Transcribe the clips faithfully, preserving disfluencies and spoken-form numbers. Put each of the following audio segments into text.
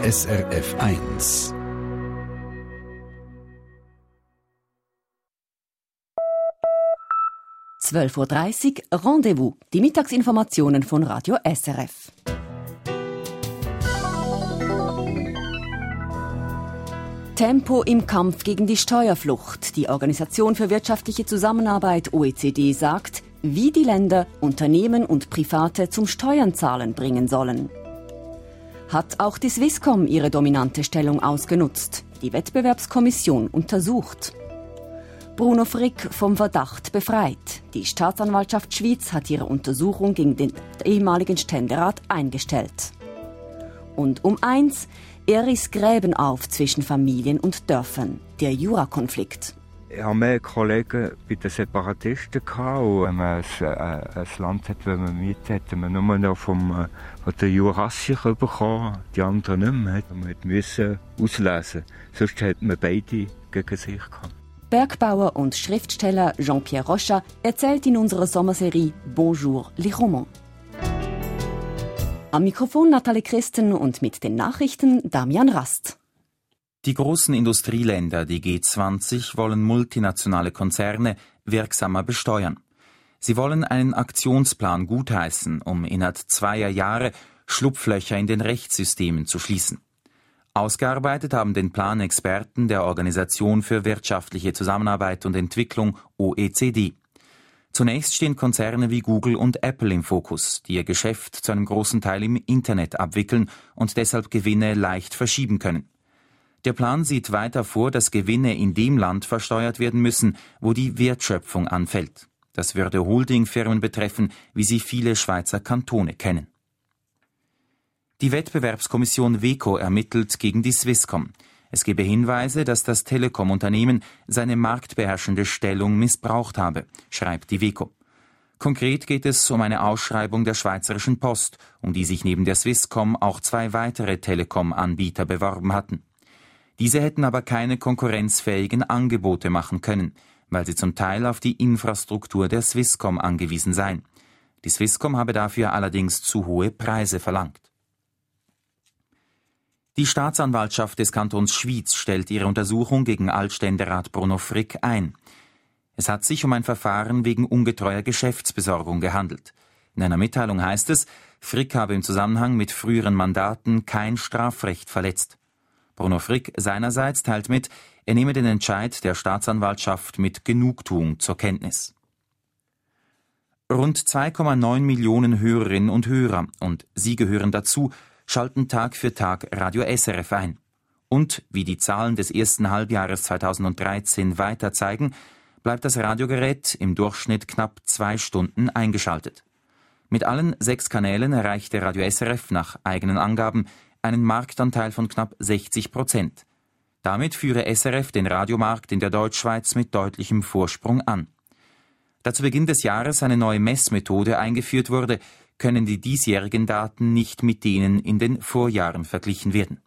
S R F eins. zwölf Uhr dreißig, Rendezvous, die Mittagsinformationen von Radio S R F. Tempo im Kampf gegen die Steuerflucht. Die Organisation für wirtschaftliche Zusammenarbeit O E C D sagt, wie die Länder Unternehmen und Private zum Steuernzahlen bringen sollen. Hat auch die Swisscom ihre dominante Stellung ausgenutzt? Die Wettbewerbskommission untersucht. Bruno Frick vom Verdacht befreit. Die Staatsanwaltschaft Schwyz hat ihre Untersuchung gegen den ehemaligen Ständerat eingestellt. Und um eins, er riss Gräben auf zwischen Familien und Dörfern. Der Jurakonflikt. Ich hatte mehr Kollegen bei den Separatisten. Und wenn man ein, äh, ein Land hat, wenn man mit hat, man nur noch vom, äh, von den Jurassiern bekommen, die anderen nicht mehr. Man musste auslesen, sonst hat man beide gegen sich gehabt. Bergbauer und Schriftsteller Jean-Pierre Rocha erzählt in unserer Sommerserie Bonjour les Romans. Am Mikrofon Nathalie Christen und mit den Nachrichten Damian Rast. Die großen Industrieländer, die G zwanzig, wollen multinationale Konzerne wirksamer besteuern. Sie wollen einen Aktionsplan gutheißen, um innerhalb zweier Jahre Schlupflöcher in den Rechtssystemen zu schließen. Ausgearbeitet haben den Plan Experten der Organisation für wirtschaftliche Zusammenarbeit und Entwicklung O E C D. Zunächst stehen Konzerne wie Google und Apple im Fokus, die ihr Geschäft zu einem großen Teil im Internet abwickeln und deshalb Gewinne leicht verschieben können. Der Plan sieht weiter vor, dass Gewinne in dem Land versteuert werden müssen, wo die Wertschöpfung anfällt. Das würde Holdingfirmen betreffen, wie sie viele Schweizer Kantone kennen. Die Wettbewerbskommission WEKO ermittelt gegen die Swisscom. Es gebe Hinweise, dass das Telekom-Unternehmen seine marktbeherrschende Stellung missbraucht habe, schreibt die WEKO. Konkret geht es um eine Ausschreibung der Schweizerischen Post, um die sich neben der Swisscom auch zwei weitere Telekom-Anbieter beworben hatten. Diese hätten aber keine konkurrenzfähigen Angebote machen können, weil sie zum Teil auf die Infrastruktur der Swisscom angewiesen seien. Die Swisscom habe dafür allerdings zu hohe Preise verlangt. Die Staatsanwaltschaft des Kantons Schwyz stellt ihre Untersuchung gegen Altständerat Bruno Frick ein. Es hat sich um ein Verfahren wegen ungetreuer Geschäftsbesorgung gehandelt. In einer Mitteilung heißt es, Frick habe im Zusammenhang mit früheren Mandaten kein Strafrecht verletzt. Bruno Frick seinerseits teilt mit, er nehme den Entscheid der Staatsanwaltschaft mit Genugtuung zur Kenntnis. Rund zwei Komma neun Millionen Hörerinnen und Hörer, und Sie gehören dazu, schalten Tag für Tag Radio S R F ein. Und, wie die Zahlen des ersten Halbjahres zweitausenddreizehn weiter zeigen, bleibt das Radiogerät im Durchschnitt knapp zwei Stunden eingeschaltet. Mit allen sechs Kanälen erreichte Radio S R F nach eigenen Angaben einen Marktanteil von knapp sechzig Prozent. Damit führe S R F den Radiomarkt in der Deutschschweiz mit deutlichem Vorsprung an. Da zu Beginn des Jahres eine neue Messmethode eingeführt wurde, können die diesjährigen Daten nicht mit denen in den Vorjahren verglichen werden.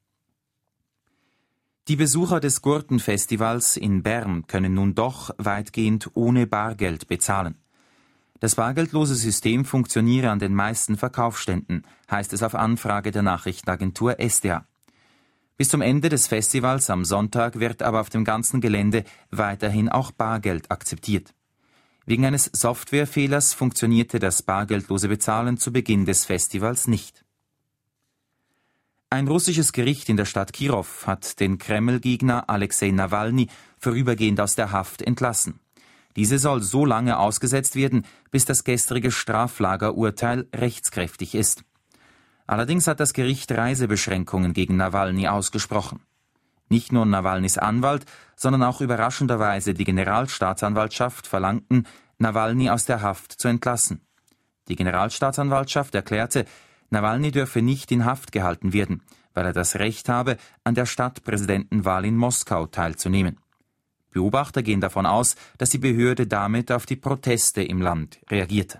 Die Besucher des Gurtenfestivals in Bern können nun doch weitgehend ohne Bargeld bezahlen. Das bargeldlose System funktioniere an den meisten Verkaufsständen, heißt es auf Anfrage der Nachrichtenagentur S D A. Bis zum Ende des Festivals am Sonntag wird aber auf dem ganzen Gelände weiterhin auch Bargeld akzeptiert. Wegen eines Softwarefehlers funktionierte das bargeldlose Bezahlen zu Beginn des Festivals nicht. Ein russisches Gericht in der Stadt Kirov hat den Kreml-Gegner Alexei Nawalny vorübergehend aus der Haft entlassen. Diese soll so lange ausgesetzt werden, bis das gestrige Straflagerurteil rechtskräftig ist. Allerdings hat das Gericht Reisebeschränkungen gegen Nawalny ausgesprochen. Nicht nur Nawalnys Anwalt, sondern auch überraschenderweise die Generalstaatsanwaltschaft verlangten, Nawalny aus der Haft zu entlassen. Die Generalstaatsanwaltschaft erklärte, Nawalny dürfe nicht in Haft gehalten werden, weil er das Recht habe, an der Stadtpräsidentenwahl in Moskau teilzunehmen. Beobachter gehen davon aus, dass die Behörde damit auf die Proteste im Land reagierte.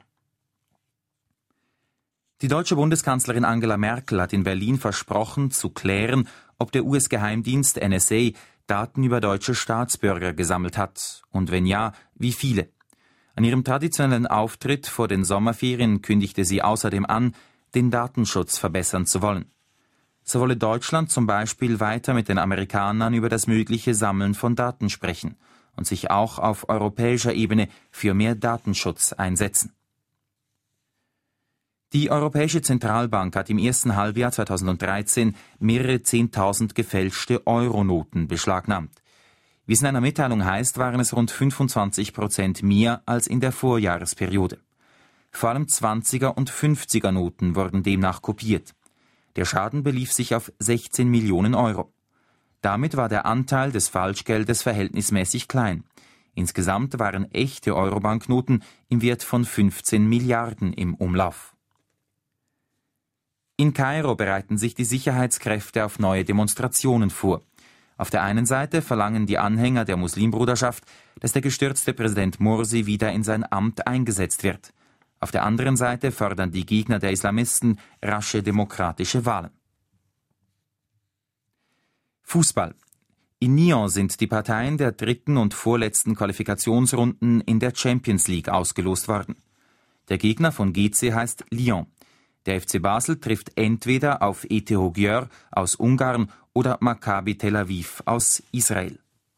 Die deutsche Bundeskanzlerin Angela Merkel hat in Berlin versprochen, zu klären, ob der U S-Geheimdienst N S A Daten über deutsche Staatsbürger gesammelt hat und wenn ja, wie viele. An ihrem traditionellen Auftritt vor den Sommerferien kündigte sie außerdem an, den Datenschutz verbessern zu wollen. So wolle Deutschland zum Beispiel weiter mit den Amerikanern über das mögliche Sammeln von Daten sprechen und sich auch auf europäischer Ebene für mehr Datenschutz einsetzen. Die Europäische Zentralbank hat im ersten Halbjahr zweitausenddreizehn mehrere Zehntausend gefälschte Euronoten beschlagnahmt. Wie es in einer Mitteilung heißt, waren es rund fünfundzwanzig Prozent mehr als in der Vorjahresperiode. Vor allem Zwanziger- und Fünfziger-Noten wurden demnach kopiert. Der Schaden belief sich auf sechzehn Millionen Euro. Damit war der Anteil des Falschgeldes verhältnismäßig klein. Insgesamt waren echte Eurobanknoten im Wert von fünfzehn Milliarden im Umlauf. In Kairo bereiten sich die Sicherheitskräfte auf neue Demonstrationen vor. Auf der einen Seite verlangen die Anhänger der Muslimbruderschaft, dass der gestürzte Präsident Morsi wieder in sein Amt eingesetzt wird. Auf der anderen Seite fordern die Gegner der Islamisten rasche demokratische Wahlen. Fußball. In Nyon sind die Parteien der dritten und vorletzten Qualifikationsrunden in der Champions League ausgelost worden. Der Gegner von G C heißt Lyon. Der F C Basel trifft entweder auf E T H Győr aus Ungarn oder Maccabi Tel Aviv aus Israel.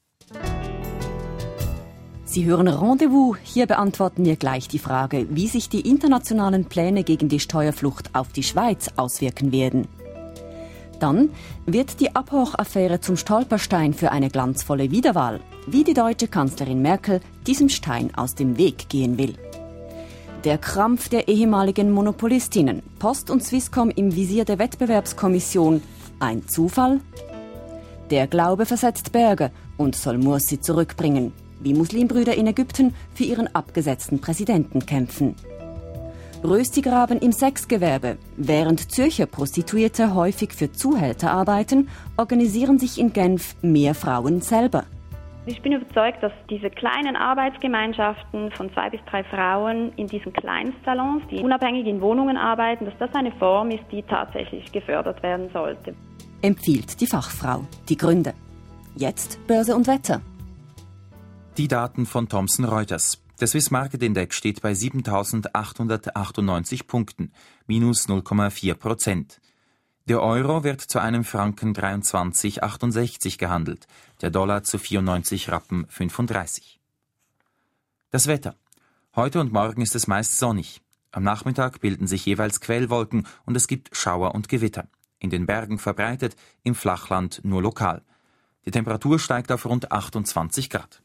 Sie hören Rendezvous. Hier beantworten wir gleich die Frage, wie sich die internationalen Pläne gegen die Steuerflucht auf die Schweiz auswirken werden. Dann wird die Abhoch-Affäre zum Stolperstein für eine glanzvolle Wiederwahl, wie die deutsche Kanzlerin Merkel diesem Stein aus dem Weg gehen will. Der Krampf der ehemaligen Monopolistinnen, Post und Swisscom im Visier der Wettbewerbskommission, ein Zufall? Der Glaube versetzt Berge und soll Mursi zurückbringen, wie Muslimbrüder in Ägypten für ihren abgesetzten Präsidenten kämpfen. Röstigraben im Sexgewerbe. Während Zürcher Prostituierte häufig für Zuhälter arbeiten, organisieren sich in Genf mehr Frauen selber. Ich bin überzeugt, dass diese kleinen Arbeitsgemeinschaften von zwei bis drei Frauen in diesen Kleinstsalons, die unabhängig in Wohnungen arbeiten, dass das eine Form ist, die tatsächlich gefördert werden sollte. Empfiehlt die Fachfrau. Die Gründe. Jetzt Börse und Wetter. Die Daten von Thomson Reuters. Der Swiss Market Index steht bei siebentausendachthundertachtundneunzig Punkten, minus null Komma vier Prozent. Der Euro wird zu einem Franken dreiundzwanzig Komma achtundsechzig gehandelt, der Dollar zu vierundneunzig Rappen fünfunddreißig. Das Wetter. Heute und morgen ist es meist sonnig. Am Nachmittag bilden sich jeweils Quellwolken und es gibt Schauer und Gewitter. In den Bergen verbreitet, im Flachland nur lokal. Die Temperatur steigt auf rund achtundzwanzig Grad.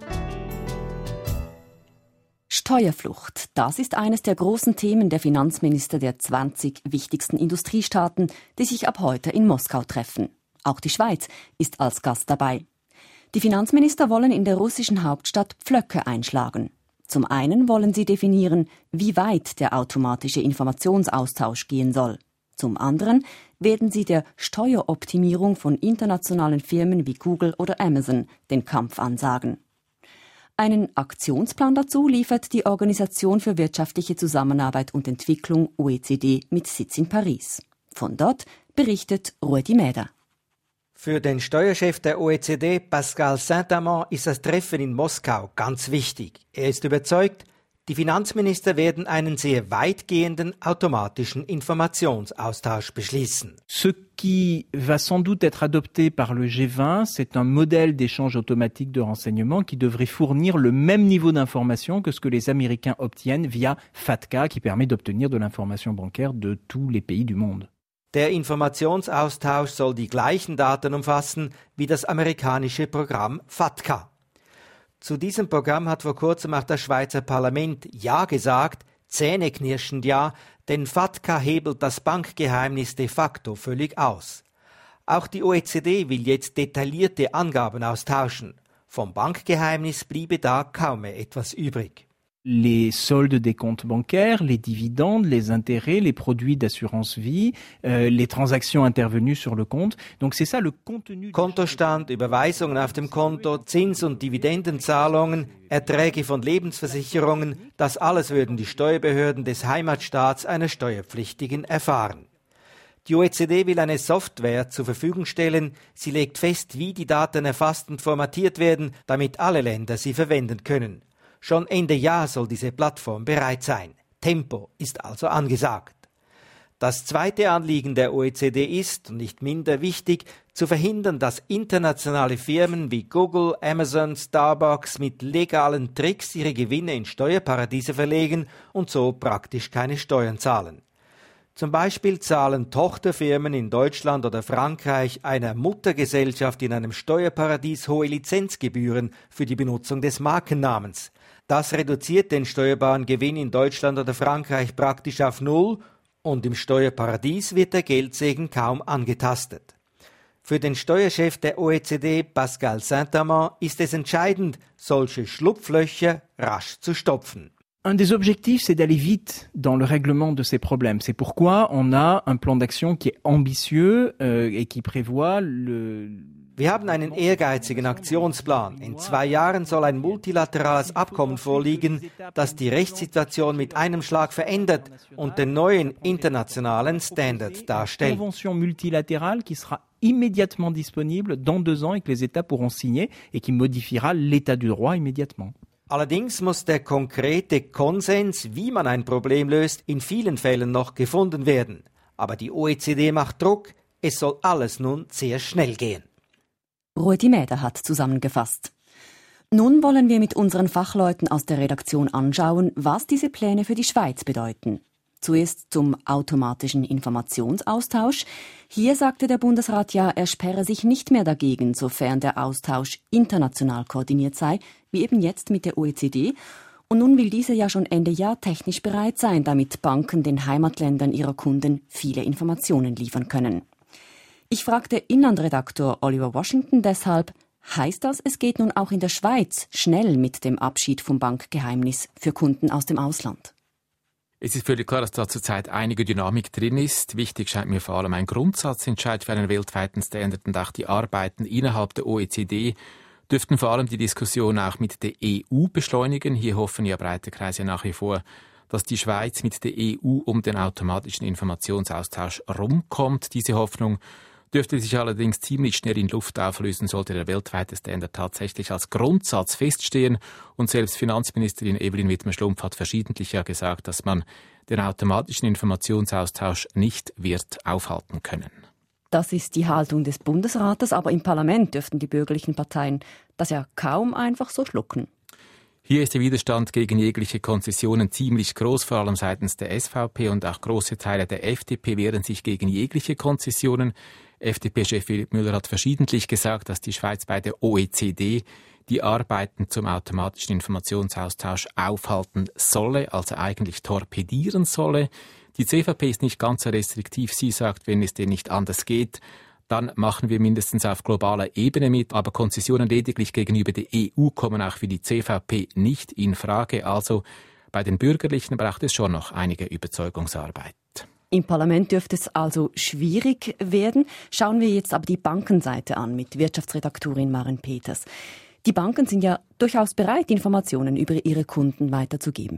Steuerflucht, das ist eines der großen Themen der Finanzminister der zwanzig wichtigsten Industriestaaten, die sich ab heute in Moskau treffen. Auch die Schweiz ist als Gast dabei. Die Finanzminister wollen in der russischen Hauptstadt Pflöcke einschlagen. Zum einen wollen sie definieren, wie weit der automatische Informationsaustausch gehen soll. Zum anderen werden sie der Steueroptimierung von internationalen Firmen wie Google oder Amazon den Kampf ansagen. Einen Aktionsplan dazu liefert die Organisation für wirtschaftliche Zusammenarbeit und Entwicklung O E C D mit Sitz in Paris. Von dort berichtet Rudi Mäder. Für den Steuerchef der O E C D, Pascal Saint-Amand, ist das Treffen in Moskau ganz wichtig. Er ist überzeugt, die Finanzminister werden einen sehr weitgehenden automatischen Informationsaustausch beschließen. Ce qui va sans doute être adopté par le G vingt, c'est un modèle d'échange automatique de renseignements qui devrait fournir le même niveau d'information que ce que les Américains obtiennent via FATCA, qui permet d'obtenir de l'information bancaire de tous les pays du monde. Der Informationsaustausch soll die gleichen Daten umfassen wie das amerikanische Programm FATCA. Zu diesem Programm hat vor kurzem auch das Schweizer Parlament Ja gesagt, zähneknirschend Ja, denn FATCA hebelt das Bankgeheimnis de facto völlig aus. Auch die O E C D will jetzt detaillierte Angaben austauschen. Vom Bankgeheimnis bliebe da kaum mehr etwas übrig. Les soldes des comptes bancaires, les dividendes, les intérêts, les produits d'assurance vie, euh, les transactions intervenues sur le compte. Donc c'est ça le contenu. Kontostand, Überweisungen auf dem Konto, Zins- und Dividendenzahlungen, Erträge von Lebensversicherungen, das alles würden die Steuerbehörden des Heimatstaats einer Steuerpflichtigen erfahren. Die O E C D will eine Software zur Verfügung stellen. Sie legt fest, wie die Daten erfasst und formatiert werden, damit alle Länder sie verwenden können. Schon Ende Jahr soll diese Plattform bereit sein. Tempo ist also angesagt. Das zweite Anliegen der O E C D ist, und nicht minder wichtig, zu verhindern, dass internationale Firmen wie Google, Amazon, Starbucks mit legalen Tricks ihre Gewinne in Steuerparadiese verlegen und so praktisch keine Steuern zahlen. Zum Beispiel zahlen Tochterfirmen in Deutschland oder Frankreich einer Muttergesellschaft in einem Steuerparadies hohe Lizenzgebühren für die Benutzung des Markennamens. Das reduziert den steuerbaren Gewinn in Deutschland oder Frankreich praktisch auf Null und im Steuerparadies wird der Geldsegen kaum angetastet. Für den Steuerchef der O E C D, Pascal Saint-Amand, ist es entscheidend, solche Schlupflöcher rasch zu stopfen. Un des objectifs, c'est d'aller vite dans le règlement de ces problèmes. C'est pourquoi on a un plan d'action qui est ambitieux euh, et qui prévoit le... Wir haben einen ehrgeizigen Aktionsplan. In zwei Jahren soll ein multilaterales Abkommen vorliegen, das die Rechtssituation mit einem Schlag verändert und den neuen internationalen Standard darstellt. Une convention multilatérale qui sera immédiatement disponible dans deux ans et que les États pourront signer et qui modifiera l'état du droit immédiatement. Allerdings muss der konkrete Konsens, wie man ein Problem löst, in vielen Fällen noch gefunden werden. Aber die O E C D macht Druck, es soll alles nun sehr schnell gehen. Ruedi Mäder hat zusammengefasst. Nun wollen wir mit unseren Fachleuten aus der Redaktion anschauen, was diese Pläne für die Schweiz bedeuten. Zuerst zum automatischen Informationsaustausch. Hier sagte der Bundesrat ja, er sperre sich nicht mehr dagegen, sofern der Austausch international koordiniert sei, wie eben jetzt mit der O E C D. Und nun will diese ja schon Ende Jahr technisch bereit sein, damit Banken den Heimatländern ihrer Kunden viele Informationen liefern können. Ich fragte Inlandredaktor Oliver Washington deshalb, heißt das, es geht nun auch in der Schweiz schnell mit dem Abschied vom Bankgeheimnis für Kunden aus dem Ausland? Es ist völlig klar, dass da zurzeit einige Dynamik drin ist. Wichtig scheint mir vor allem ein Grundsatzentscheid für einen weltweiten Standard und auch die Arbeiten innerhalb der O E C D dürften vor allem die Diskussion auch mit der E U beschleunigen. Hier hoffen ja breite Kreise nach wie vor, dass die Schweiz mit der E U um den automatischen Informationsaustausch rumkommt. Diese Hoffnung dürfte sich allerdings ziemlich schnell in Luft auflösen, sollte der weltweite Standard tatsächlich als Grundsatz feststehen. Und selbst Finanzministerin Evelyn Wittmer-Schlumpf hat verschiedentlich ja gesagt, dass man den automatischen Informationsaustausch nicht wird aufhalten können. Das ist die Haltung des Bundesrates, aber im Parlament dürften die bürgerlichen Parteien das ja kaum einfach so schlucken. Hier ist der Widerstand gegen jegliche Konzessionen ziemlich groß, vor allem seitens der S V P, und auch große Teile der F D P wehren sich gegen jegliche Konzessionen. F D P-Chef Philipp Müller hat verschiedentlich gesagt, dass die Schweiz bei der O E C D die Arbeiten zum automatischen Informationsaustausch aufhalten solle, also eigentlich torpedieren solle. Die C V P ist nicht ganz so restriktiv. Sie sagt, wenn es denn nicht anders geht, dann machen wir mindestens auf globaler Ebene mit. Aber Konzessionen lediglich gegenüber der E U kommen auch für die C V P nicht in Frage. Also bei den Bürgerlichen braucht es schon noch einige Überzeugungsarbeit. Im Parlament dürfte es also schwierig werden. Schauen wir jetzt aber die Bankenseite an mit Wirtschaftsredaktorin Maren Peters. Die Banken sind ja durchaus bereit, Informationen über ihre Kunden weiterzugeben.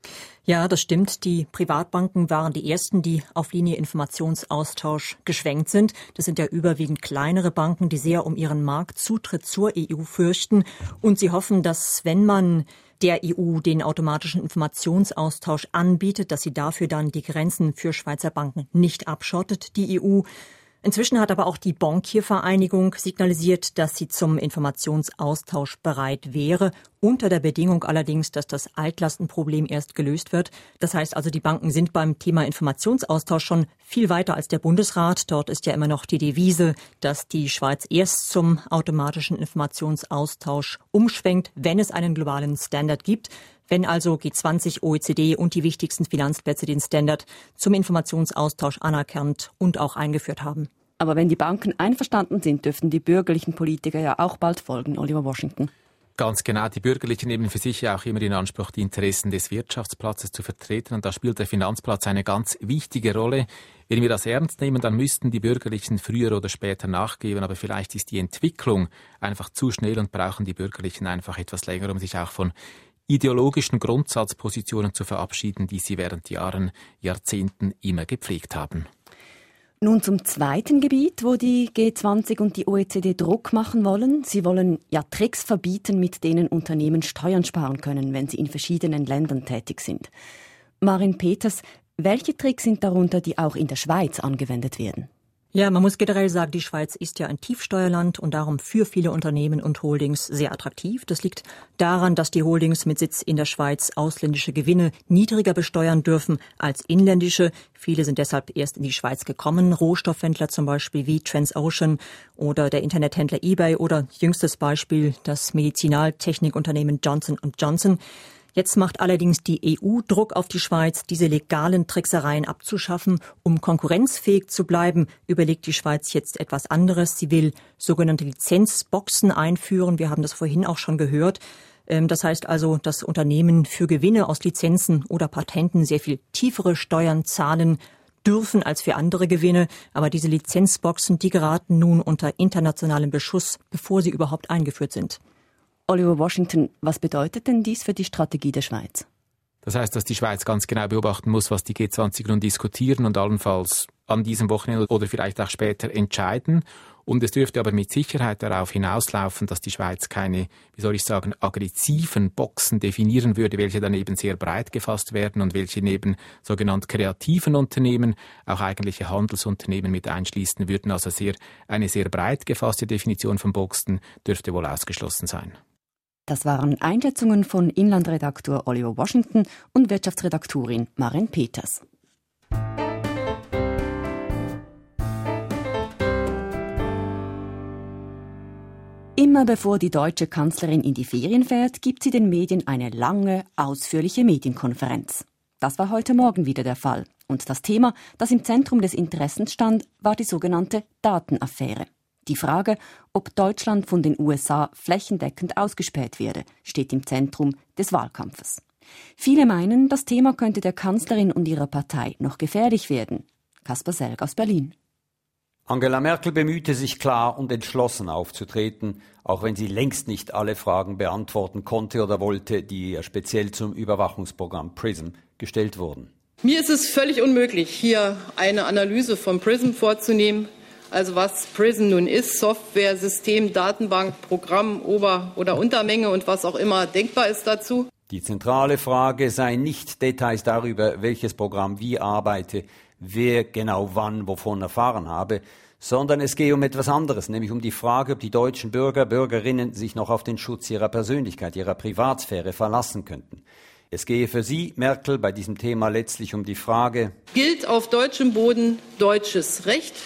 Ja, das stimmt. Die Privatbanken waren die ersten, die auf Linie Informationsaustausch geschwenkt sind. Das sind ja überwiegend kleinere Banken, die sehr um ihren Marktzutritt zur E U fürchten. Und sie hoffen, dass wenn man der E U den automatischen Informationsaustausch anbietet, dass sie dafür dann die Grenzen für Schweizer Banken nicht abschottet, die E U. Inzwischen hat aber auch die Bankiervereinigung signalisiert, dass sie zum Informationsaustausch bereit wäre, unter der Bedingung allerdings, dass das Altlastenproblem erst gelöst wird. Das heißt also, die Banken sind beim Thema Informationsaustausch schon viel weiter als der Bundesrat. Dort ist ja immer noch die Devise, dass die Schweiz erst zum automatischen Informationsaustausch umschwenkt, wenn es einen globalen Standard gibt. Wenn also G zwanzig, O E C D und die wichtigsten Finanzplätze den Standard zum Informationsaustausch anerkannt und auch eingeführt haben. Aber wenn die Banken einverstanden sind, dürften die bürgerlichen Politiker ja auch bald folgen, Oliver Washington. Ganz genau, die Bürgerlichen nehmen für sich ja auch immer in Anspruch, die Interessen des Wirtschaftsplatzes zu vertreten. Und da spielt der Finanzplatz eine ganz wichtige Rolle. Wenn wir das ernst nehmen, dann müssten die Bürgerlichen früher oder später nachgeben. Aber vielleicht ist die Entwicklung einfach zu schnell und brauchen die Bürgerlichen einfach etwas länger, um sich auch von ideologischen Grundsatzpositionen zu verabschieden, die sie während Jahren, Jahrzehnten immer gepflegt haben. Nun zum zweiten Gebiet, wo die G zwanzig und die O E C D Druck machen wollen. Sie wollen ja Tricks verbieten, mit denen Unternehmen Steuern sparen können, wenn sie in verschiedenen Ländern tätig sind. Maren Peters, Welche Tricks sind darunter, die auch in der Schweiz angewendet werden? Ja, man muss generell sagen, die Schweiz ist ja ein Tiefsteuerland und darum für viele Unternehmen und Holdings sehr attraktiv. Das liegt daran, dass die Holdings mit Sitz in der Schweiz ausländische Gewinne niedriger besteuern dürfen als inländische. Viele sind deshalb erst in die Schweiz gekommen. Rohstoffhändler zum Beispiel wie Transocean oder der Internethändler eBay oder jüngstes Beispiel das Medizinaltechnikunternehmen Johnson und Johnson. Jetzt macht allerdings die E U Druck auf die Schweiz, diese legalen Tricksereien abzuschaffen. Um konkurrenzfähig zu bleiben, überlegt die Schweiz jetzt etwas anderes. Sie will sogenannte Lizenzboxen einführen. Wir haben das vorhin auch schon gehört. Das heißt also, dass Unternehmen für Gewinne aus Lizenzen oder Patenten sehr viel tiefere Steuern zahlen dürfen als für andere Gewinne. Aber diese Lizenzboxen, die geraten nun unter internationalen Beschuss, bevor sie überhaupt eingeführt sind. Oliver Washington, was bedeutet denn dies für die Strategie der Schweiz? Das heißt, dass die Schweiz ganz genau beobachten muss, was die G zwanzig nun diskutieren und allenfalls an diesem Wochenende oder vielleicht auch später entscheiden. Und es dürfte aber mit Sicherheit darauf hinauslaufen, dass die Schweiz keine, wie soll ich sagen, aggressiven Boxen definieren würde, welche dann eben sehr breit gefasst werden und welche neben sogenannt kreativen Unternehmen auch eigentliche Handelsunternehmen mit einschließen würden. Also sehr, eine sehr breit gefasste Definition von Boxen dürfte wohl ausgeschlossen sein. Das waren Einschätzungen von Inlandredaktor Oliver Washington und Wirtschaftsredaktorin Maren Peters. Immer bevor die deutsche Kanzlerin in die Ferien fährt, gibt sie den Medien eine lange, ausführliche Medienkonferenz. Das war heute Morgen wieder der Fall. Und das Thema, das im Zentrum des Interessens stand, war die sogenannte Datenaffäre. Die Frage, ob Deutschland von den U S A flächendeckend ausgespäht werde, steht im Zentrum des Wahlkampfes. Viele meinen, das Thema könnte der Kanzlerin und ihrer Partei noch gefährlich werden. Kaspar Selg aus Berlin. Angela Merkel bemühte sich klar und entschlossen aufzutreten, auch wenn sie längst nicht alle Fragen beantworten konnte oder wollte, die ihr speziell zum Überwachungsprogramm PRISM gestellt wurden. Mir ist es völlig unmöglich, hier eine Analyse von PRISM vorzunehmen. Also was PRISM nun ist, Software, System, Datenbank, Programm, Ober- oder Untermenge und was auch immer denkbar ist dazu. Die zentrale Frage seien nicht Details darüber, welches Programm wie arbeite, wer genau wann wovon erfahren habe, sondern es gehe um etwas anderes, nämlich um die Frage, ob die deutschen Bürger, Bürgerinnen sich noch auf den Schutz ihrer Persönlichkeit, ihrer Privatsphäre verlassen könnten. Es gehe für sie, Merkel, bei diesem Thema letztlich um die Frage: Gilt auf deutschem Boden deutsches Recht?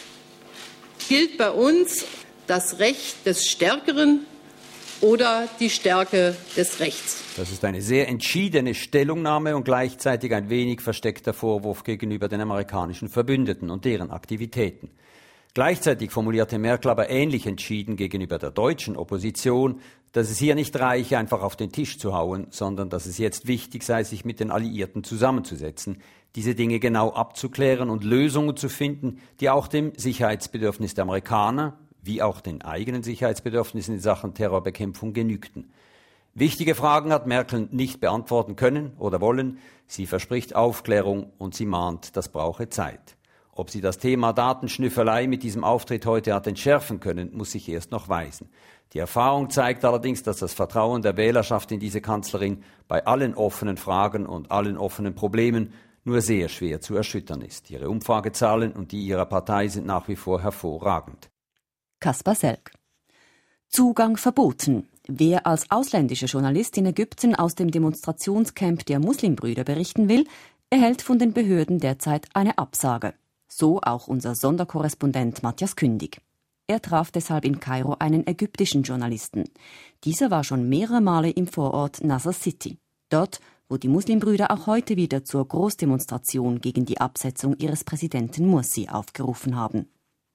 Gilt bei uns das Recht des Stärkeren oder die Stärke des Rechts? Das ist eine sehr entschiedene Stellungnahme und gleichzeitig ein wenig versteckter Vorwurf gegenüber den amerikanischen Verbündeten und deren Aktivitäten. Gleichzeitig formulierte Merkel aber ähnlich entschieden gegenüber der deutschen Opposition, dass es hier nicht reiche, einfach auf den Tisch zu hauen, sondern dass es jetzt wichtig sei, sich mit den Alliierten zusammenzusetzen, diese Dinge genau abzuklären und Lösungen zu finden, die auch dem Sicherheitsbedürfnis der Amerikaner wie auch den eigenen Sicherheitsbedürfnissen in Sachen Terrorbekämpfung genügten. Wichtige Fragen hat Merkel nicht beantworten können oder wollen. Sie verspricht Aufklärung und sie mahnt, das brauche Zeit. Ob sie das Thema Datenschnüffelei mit diesem Auftritt heute hat entschärfen können, muss sich erst noch weisen. Die Erfahrung zeigt allerdings, dass das Vertrauen der Wählerschaft in diese Kanzlerin bei allen offenen Fragen und allen offenen Problemen nur sehr schwer zu erschüttern ist. Ihre Umfragezahlen und die ihrer Partei sind nach wie vor hervorragend. Kaspar Selg. Zugang verboten. Wer als ausländischer Journalist in Ägypten aus dem Demonstrationscamp der Muslimbrüder berichten will, erhält von den Behörden derzeit eine Absage. So auch unser Sonderkorrespondent Matthias Kündig. Er traf deshalb in Kairo einen ägyptischen Journalisten. Dieser war schon mehrere Male im Vorort Nasser City. Dort, wo die Muslimbrüder auch heute wieder zur Großdemonstration gegen die Absetzung ihres Präsidenten Mursi aufgerufen haben.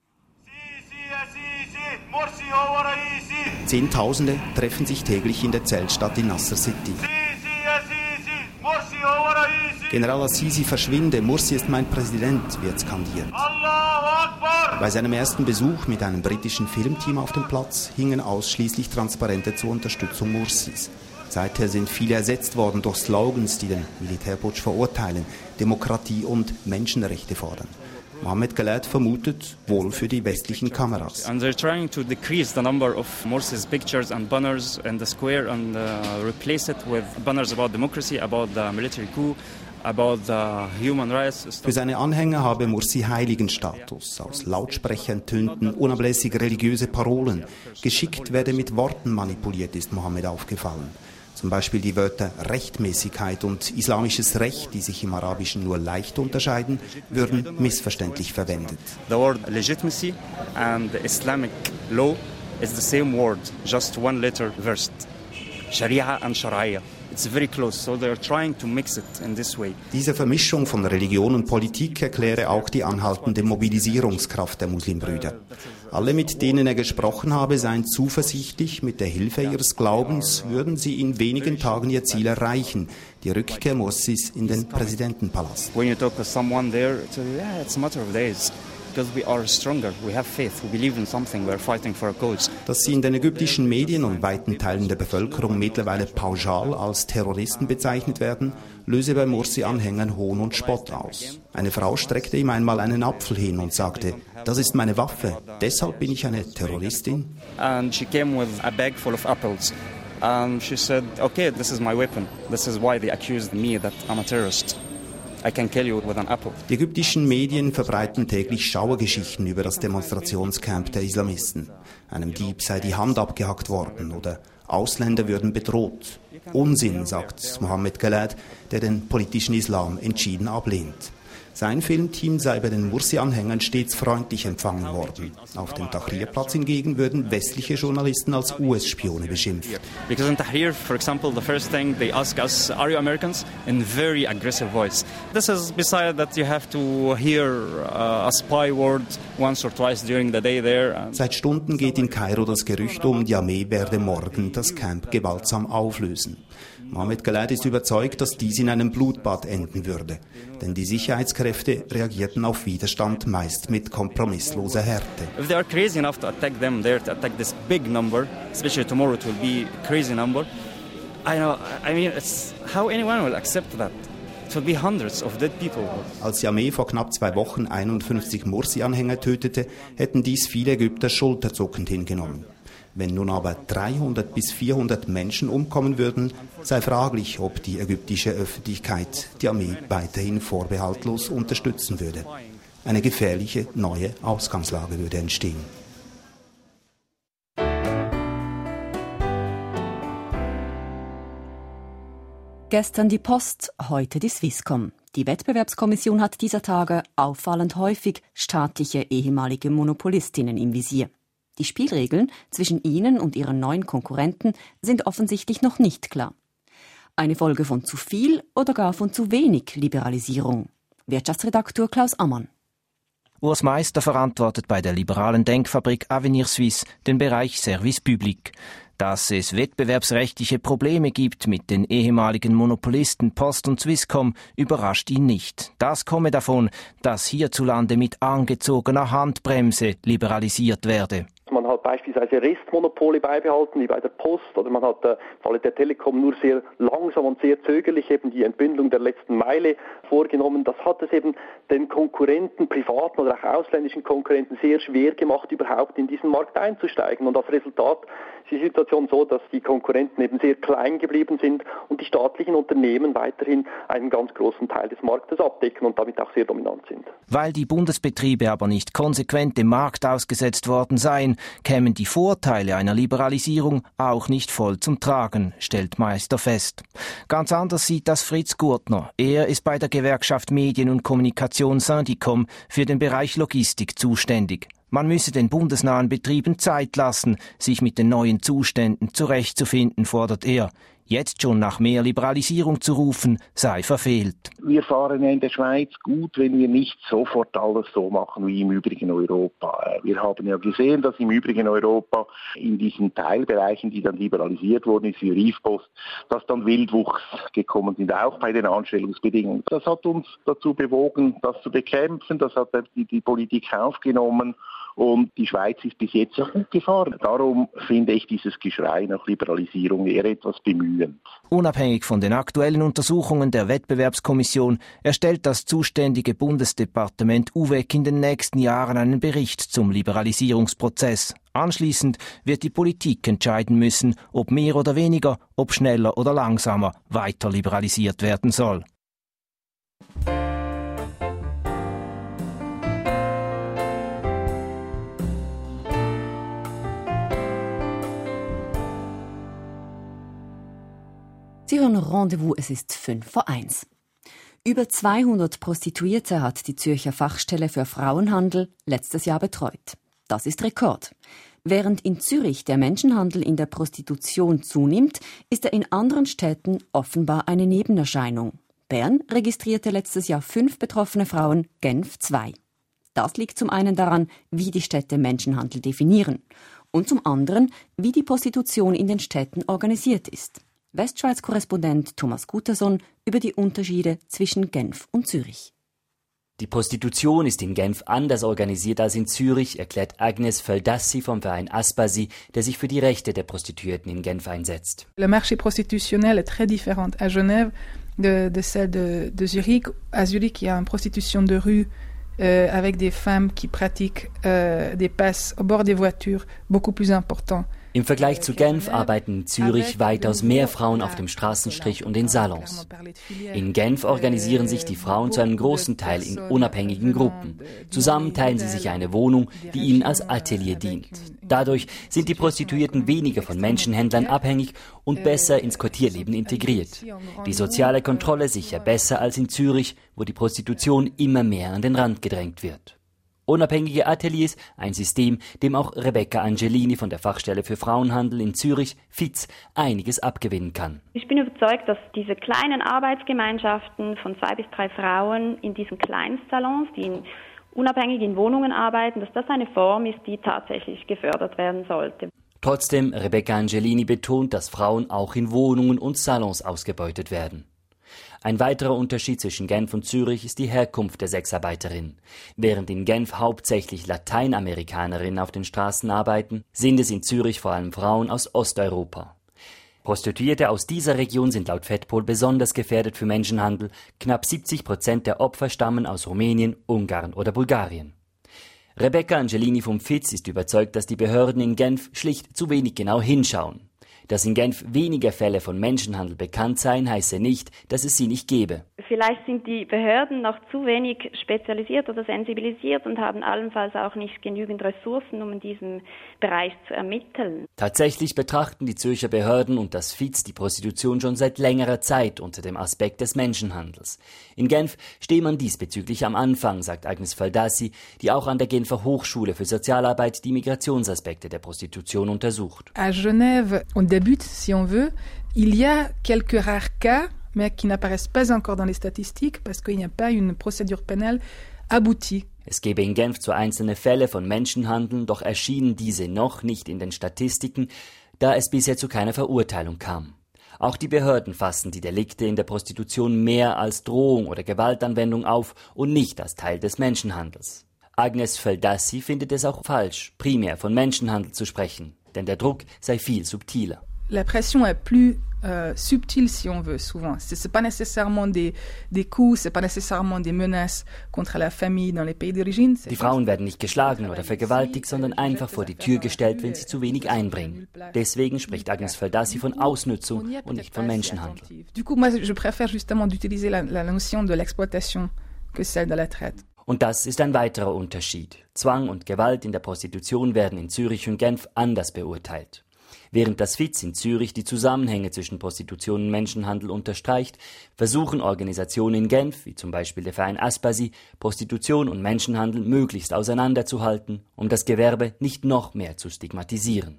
Zehntausende treffen sich täglich in der Zeltstadt in Nasser City. General Assisi, verschwinde, Mursi ist mein Präsident, wird skandiert. Bei seinem ersten Besuch mit einem britischen Filmteam auf dem Platz hingen ausschließlich Transparente zur Unterstützung Mursis. Seither sind viele ersetzt worden durch Slogans, die den Militärputsch verurteilen, Demokratie und Menschenrechte fordern. Mohamed Galet vermutet, wohl für die westlichen Kameras. And they're trying to decrease the number of Morsi's pictures and banners in the square and uh, replace it with banners about democracy, about the military coup, Für seine Anhänger habe Mursi Heiligenstatus. Aus Lautsprechern tönten unablässig religiöse Parolen. Geschickt werde mit Worten manipuliert, ist Mohammed aufgefallen. Zum Beispiel die Wörter Rechtmäßigkeit und islamisches Recht, die sich im Arabischen nur leicht unterscheiden, würden missverständlich verwendet. The word legitimacy and the Islamic law is the same word, just one letter versed. Sharia and Sharia. It's very close, so they're trying to mix it in this way. Diese Vermischung von Religion und Politik erkläre auch die anhaltende Mobilisierungskraft der Muslimbrüder. Alle, mit denen er gesprochen habe, seien zuversichtlich, mit der Hilfe ihres Glaubens würden sie in wenigen Tagen ihr Ziel erreichen, die Rückkehr Mursis in den Präsidentenpalast. When you talk to someone there, it's a, yeah, it's a matter of days. Because we are stronger, we have faith, we believe in something, we're fighting for a cause. Dass sie in den ägyptischen Medien und weiten Teilen der Bevölkerung mittlerweile pauschal als Terroristen bezeichnet werden, löse bei Mursi-Anhängern Hohn und Spott aus. Eine Frau streckte ihm einmal einen Apfel hin und sagte, das ist meine Waffe, deshalb bin ich eine Terroristin. And she came with a bag full of apples. And she said, okay, this is my weapon. This is why they accused me that I'm a terrorist. I can kill you with an apple. Die ägyptischen Medien verbreiten täglich Schauergeschichten über das Demonstrationscamp der Islamisten. Einem Dieb sei die Hand abgehackt worden oder Ausländer würden bedroht. Unsinn, sagt Mohammed Galad, der den politischen Islam entschieden ablehnt. Sein Filmteam sei bei den Mursi-Anhängern stets freundlich empfangen worden. Auf dem Tahrir-Platz hingegen würden westliche Journalisten als U S-Spione beschimpft. Because in Tahrir, for example, the first thing they ask us, are you Americans? In very aggressive voice. This is beside that you have to hear uh, a spy word once or twice during the day there. Seit Stunden geht in Kairo das Gerücht um, die Armee werde morgen das Camp gewaltsam auflösen. Mohammed Galad ist überzeugt, dass dies in einem Blutbad enden würde. Denn die Sicherheitskräfte reagierten auf Widerstand meist mit kompromissloser Härte. If they are crazy enough to attack them there, to attack this big number, especially tomorrow it will be a crazy number. I know, I mean, it's how anyone will accept that. It will be hundreds of dead people. Als die Armee vor knapp zwei Wochen einundfünfzig Mursi-Anhänger tötete, hätten dies viele Ägypter schulterzuckend hingenommen. Wenn nun aber dreihundert bis vierhundert Menschen umkommen würden, sei fraglich, ob die ägyptische Öffentlichkeit die Armee weiterhin vorbehaltlos unterstützen würde. Eine gefährliche neue Ausgangslage würde entstehen. Gestern die Post, heute die Swisscom. Die Wettbewerbskommission hat dieser Tage auffallend häufig staatliche ehemalige Monopolistinnen im Visier. Die Spielregeln zwischen ihnen und ihren neuen Konkurrenten sind offensichtlich noch nicht klar. Eine Folge von zu viel oder gar von zu wenig Liberalisierung? Wirtschaftsredakteur Klaus Ammann. Urs Meister verantwortet bei der liberalen Denkfabrik Avenir Suisse den Bereich Service Public. Dass es wettbewerbsrechtliche Probleme gibt mit den ehemaligen Monopolisten Post und Swisscom, überrascht ihn nicht. Das komme davon, dass hierzulande mit angezogener Handbremse liberalisiert werde. Man hat beispielsweise Restmonopole beibehalten, wie bei der Post, oder man hat äh, im Falle der Telekom nur sehr langsam und sehr zögerlich eben die Entbündelung der letzten Meile vorgenommen. Das hat es eben den Konkurrenten, privaten oder auch ausländischen Konkurrenten sehr schwer gemacht, überhaupt in diesen Markt einzusteigen. Und als Resultat ist die Situation so, dass die Konkurrenten eben sehr klein geblieben sind und die staatlichen Unternehmen weiterhin einen ganz großen Teil des Marktes abdecken und damit auch sehr dominant sind. Weil die Bundesbetriebe aber nicht konsequent dem Markt ausgesetzt worden seien, kämen die Vorteile einer Liberalisierung auch nicht voll zum Tragen, stellt Meister fest. Ganz anders sieht das Fritz Gurtner. Er ist bei der Gewerkschaft Medien und Kommunikation Syndicom für den Bereich Logistik zuständig. Man müsse den bundesnahen Betrieben Zeit lassen, sich mit den neuen Zuständen zurechtzufinden, fordert er. Jetzt schon nach mehr Liberalisierung zu rufen, sei verfehlt. Wir fahren ja in der Schweiz gut, wenn wir nicht sofort alles so machen wie im übrigen Europa. Wir haben ja gesehen, dass im übrigen Europa in diesen Teilbereichen, die dann liberalisiert wurden, ist wie Riefpost, dass dann Wildwuchs gekommen sind, auch bei den Anstellungsbedingungen. Das hat uns dazu bewogen, das zu bekämpfen, das hat die, die Politik aufgenommen. Und die Schweiz ist bis jetzt auch gut gefahren. Darum finde ich dieses Geschrei nach Liberalisierung eher etwas bemühend. Unabhängig von den aktuellen Untersuchungen der Wettbewerbskommission erstellt das zuständige Bundesdepartement U W E C in den nächsten Jahren einen Bericht zum Liberalisierungsprozess. Anschließend wird die Politik entscheiden müssen, ob mehr oder weniger, ob schneller oder langsamer weiter liberalisiert werden soll. Sie hören Rendezvous, es ist fünf vor eins. Über zweihundert Prostituierte hat die Zürcher Fachstelle für Frauenhandel letztes Jahr betreut. Das ist Rekord. Während in Zürich der Menschenhandel in der Prostitution zunimmt, ist er in anderen Städten offenbar eine Nebenerscheinung. Bern registrierte letztes Jahr fünf betroffene Frauen, Genf zwei. Das liegt zum einen daran, wie die Städte Menschenhandel definieren und zum anderen, wie die Prostitution in den Städten organisiert ist. Westschweiz-Korrespondent Thomas Guterson über die Unterschiede zwischen Genf und Zürich. Die Prostitution ist in Genf anders organisiert als in Zürich, erklärt Agnes Feldassi vom Verein Aspasi, der sich für die Rechte der Prostituierten in Genf einsetzt. Le marché prostitutionnel est très différent à Genève de, de celle de, de Zurich. À Zurich, il y a une prostitution de rue euh, avec des femmes qui pratiquent euh, des passes au bord des voitures beaucoup plus importants. Im Vergleich zu Genf arbeiten in Zürich weitaus mehr Frauen auf dem Straßenstrich und in Salons. In Genf organisieren sich die Frauen zu einem großen Teil in unabhängigen Gruppen. Zusammen teilen sie sich eine Wohnung, die ihnen als Atelier dient. Dadurch sind die Prostituierten weniger von Menschenhändlern abhängig und besser ins Quartierleben integriert. Die soziale Kontrolle sicher besser als in Zürich, wo die Prostitution immer mehr an den Rand gedrängt wird. Unabhängige Ateliers, ein System, dem auch Rebecca Angelini von der Fachstelle für Frauenhandel in Zürich, F I Z, einiges abgewinnen kann. Ich bin überzeugt, dass diese kleinen Arbeitsgemeinschaften von zwei bis drei Frauen in diesen Kleinstsalons, die in, unabhängig in Wohnungen arbeiten, dass das eine Form ist, die tatsächlich gefördert werden sollte. Trotzdem, Rebecca Angelini betont, dass Frauen auch in Wohnungen und Salons ausgebeutet werden. Ein weiterer Unterschied zwischen Genf und Zürich ist die Herkunft der Sexarbeiterinnen. Während in Genf hauptsächlich Lateinamerikanerinnen auf den Straßen arbeiten, sind es in Zürich vor allem Frauen aus Osteuropa. Prostituierte aus dieser Region sind laut Fedpol besonders gefährdet für Menschenhandel. Knapp siebzig Prozent der Opfer stammen aus Rumänien, Ungarn oder Bulgarien. Rebecca Angelini vom F I Z ist überzeugt, dass die Behörden in Genf schlicht zu wenig genau hinschauen. Dass in Genf weniger Fälle von Menschenhandel bekannt seien, heiße nicht, dass es sie nicht gebe. Vielleicht sind die Behörden noch zu wenig spezialisiert oder sensibilisiert und haben allenfalls auch nicht genügend Ressourcen, um in diesem Bereich zu ermitteln. Tatsächlich betrachten die Zürcher Behörden und das F I Z die Prostitution schon seit längerer Zeit unter dem Aspekt des Menschenhandels. In Genf stehe man diesbezüglich am Anfang, sagt Agnes Feldassi, die auch an der Genfer Hochschule für Sozialarbeit die Migrationsaspekte der Prostitution untersucht. À Genève, on débute, si on veut, il y a quelques rares cas, mais qui n'apparaissent pas encore dans les statistiques, parce qu'il n'y a pas une procédure pénale aboutie. Es gebe in Genf zwar einzelne Fälle von Menschenhandel, doch erschienen diese noch nicht in den Statistiken, da es bisher zu keiner Verurteilung kam. Auch die Behörden fassen die Delikte in der Prostitution mehr als Drohung oder Gewaltanwendung auf und nicht als Teil des Menschenhandels. Agnes Feldassi findet es auch falsch, primär von Menschenhandel zu sprechen, denn der Druck sei viel subtiler. La pression est plus euh, subtile, si on veut, souvent. C'est, c'est pas nécessairement des, des coups, c'est pas nécessairement des menaces contre la famille dans les pays d'origine. Die Frauen werden nicht geschlagen oder vergewaltigt, sondern einfach vor die Tür gestellt, wenn sie zu wenig einbringen. Deswegen spricht Agnes Feldassi von Ausnutzung und nicht von Menschenhandel. Du coup, moi, je préfère justement d'utiliser la, la notion de l'exploitation que celle de la traite. Und das ist ein weiterer Unterschied. Zwang und Gewalt in der Prostitution werden in Zürich und Genf anders beurteilt. Während das F I Z in Zürich die Zusammenhänge zwischen Prostitution und Menschenhandel unterstreicht, versuchen Organisationen in Genf, wie zum Beispiel der Verein Aspasi, Prostitution und Menschenhandel möglichst auseinanderzuhalten, um das Gewerbe nicht noch mehr zu stigmatisieren.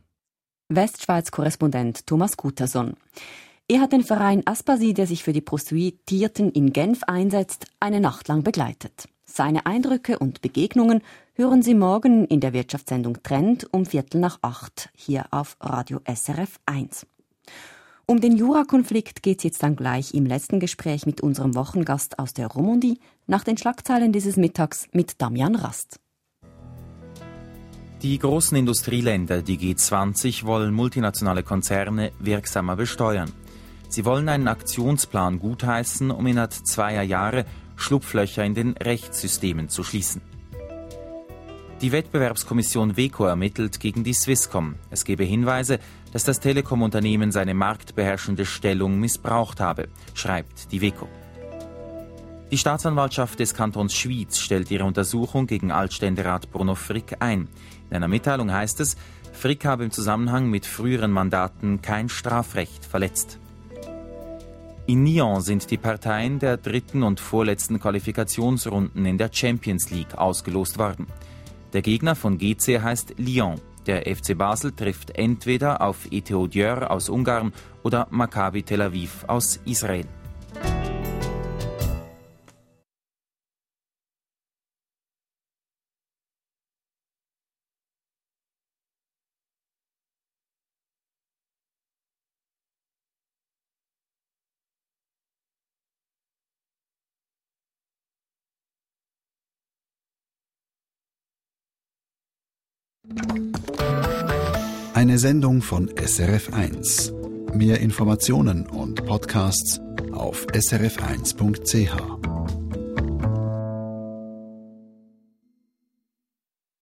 Westschweiz-Korrespondent Thomas Guterson. Er hat den Verein Aspasi, der sich für die Prostituierten in Genf einsetzt, eine Nacht lang begleitet. Seine Eindrücke und Begegnungen hören Sie morgen in der Wirtschaftssendung Trend um Viertel nach acht hier auf Radio S R F eins. Um den Jura-Konflikt geht es jetzt dann gleich im letzten Gespräch mit unserem Wochengast aus der Romandie nach den Schlagzeilen dieses Mittags mit Damian Rast. Die großen Industrieländer, die G zwanzig, wollen multinationale Konzerne wirksamer besteuern. Sie wollen einen Aktionsplan gutheißen, um innerhalb zweier Jahre Schlupflöcher in den Rechtssystemen zu schließen. Die Wettbewerbskommission WECO ermittelt gegen die Swisscom. Es gebe Hinweise, dass das Telekom-Unternehmen seine marktbeherrschende Stellung missbraucht habe, schreibt die WECO. Die Staatsanwaltschaft des Kantons Schwyz stellt ihre Untersuchung gegen Altständerat Bruno Frick ein. In einer Mitteilung heißt es, Frick habe im Zusammenhang mit früheren Mandaten kein Strafrecht verletzt. In Nyon sind die Parteien der dritten und vorletzten Qualifikationsrunden in der Champions League ausgelost worden. Der Gegner von G C heißt Lyon. Der F C Basel trifft entweder auf E T O Dior aus Ungarn oder Maccabi Tel Aviv aus Israel. Eine Sendung von S R F eins. Mehr Informationen und Podcasts auf s r f eins punkt c h.